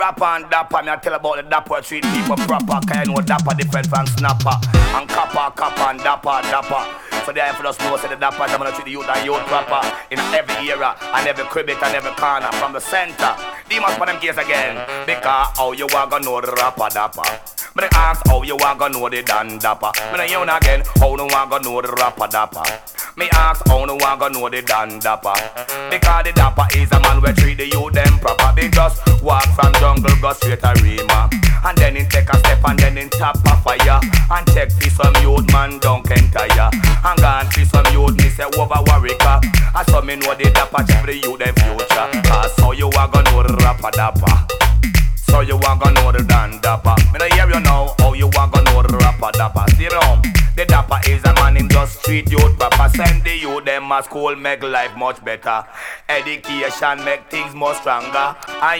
Rapper and dapper, me I tell about the dapper treat people proper. Cause you know dapper different from snapper. And copper and dapper. So there for us know say the dapper I'm gonna treat the youth and youth proper. In every era and every cribbit and every corner. From the center, demons for them case again. Because how you are gonna know the rapper dapper. Me they ask how you are gonna know the dan dapper. Me they hear again, how no one gonna know the rapper dapper. Me ask how no one gonna know the dan dapper. Because the dapper is a man we treat the youth them proper. They just walk from jungle go straight to Rima. And then in take a step and then in tap a fire. And check for some youth man don't entire. And gone for some youth me say over Warwicker. And so me know the dapper check for the youth them future. Cause how you are gonna know the rapper dapper. So you want gonna know the dan dapper. Me no hear you now. How you want gonna know the rapper dapper? See now, the dapper is a man him just treat youth proper. Send the youth them a school make life much better. Education make things more stronger. And